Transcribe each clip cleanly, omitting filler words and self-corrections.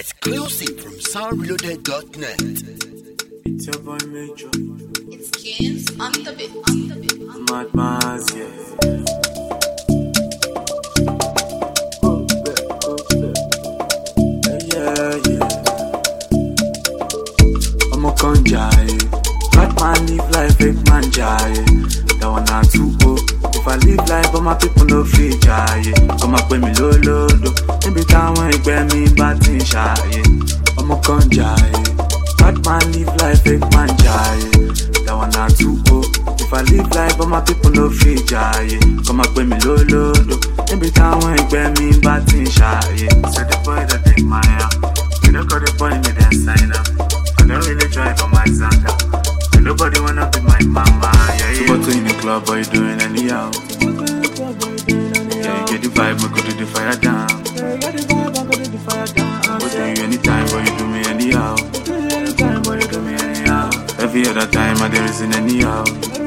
Exclusive from soundreloaded.net. It's your boy Major. It's Kings on the beat. Mad Maz, yeah. I'm a conjai. Bad man live life, fake man jai. That one not too go. If I live life, all my people no free jai. Come up with me lolo. Every time when you get me batting shy. I'm a conjai. Bad man live life, fake man jai. That one not too go. If I live life, all my people no free jai. Come up with me lolo. Every time when you get me batting shy. So the boy that take my out. You don't got the boy me then sign up. I don't really drive on my Zanga. Nobody wanna be my mama, yeah. So but in the club, boy, you doing anyhow. Yeah, you get the vibe, I go to the fire down. But do you anytime, boy, you do me anyhow. Every other time, I there isn't anyhow.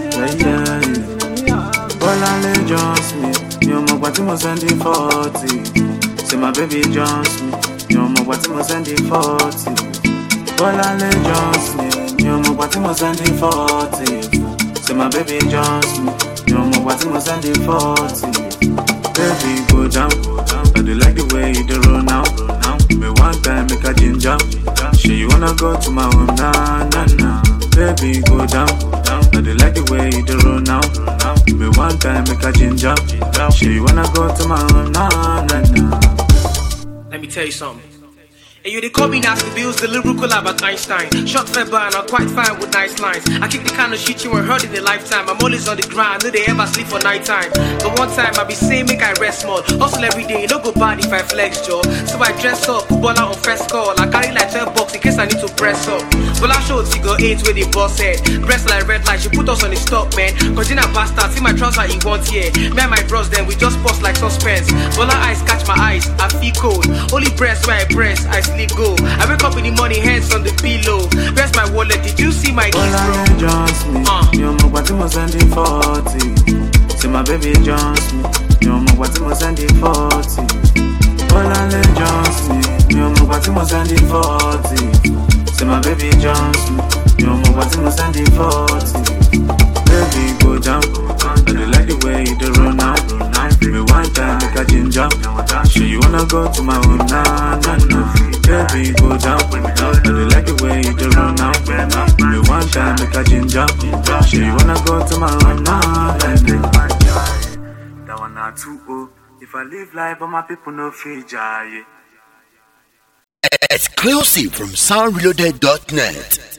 Yeah. All I lay Jones me. You know what you must send it 40. Say my baby Jones me. You know what you must send it 40. All I lay Jones me. You know what you must send it 40. Say my baby Jones me. You know what you must send it 40. Baby go down. I do like the way you do roll now. Me one time make a ginger. Sure you wanna go to my home nah. Baby go down. I do like the way you do roll now. Me one time make a ginger. Sure you wanna go to my home nah. Let me tell you something. And you they call me nasty bills, the lyrical Albert Einstein. Short feather and I'm quite fine with nice lines. I kick the kind of shit you ain't heard in a lifetime. I'm always on the grind, no they ever sleep for night time. The one time I be saying make I rest small. Hustle every day, no go bad if I flex, Joe. So I dress up, put baller on first call. I carry like 12 bucks in case I need to press up. Well I showed figure 8 with the boss head. Breast like red light, she put us on the stop, man. Cause in a bastard, see my trouser he want here. Me and my bros then we just post like suspense. Baller eyes catch my eyes, I feel cold. Only breast where I press, I sleep go. I wake up in the morning, hands on the pillow. Where's my wallet? Did you see my keys, bro? Jones me. You know what you must send it 40. Say my baby Jones me. You know what you must send it 40. All I lay Jones me. You know what you must send it 40. Say my baby Jones me. You know what you must send it 40. Baby go down. I do like the way you do run now. Me one time make a ginger. Sure you wanna go to my home nah. Baby go down. I do like the way you do run now. Me one time make a ginger. Sure you wanna go to my home nah. That one not too old. If I live life, but my people no free jai. Exclusive from soundreloaded.net.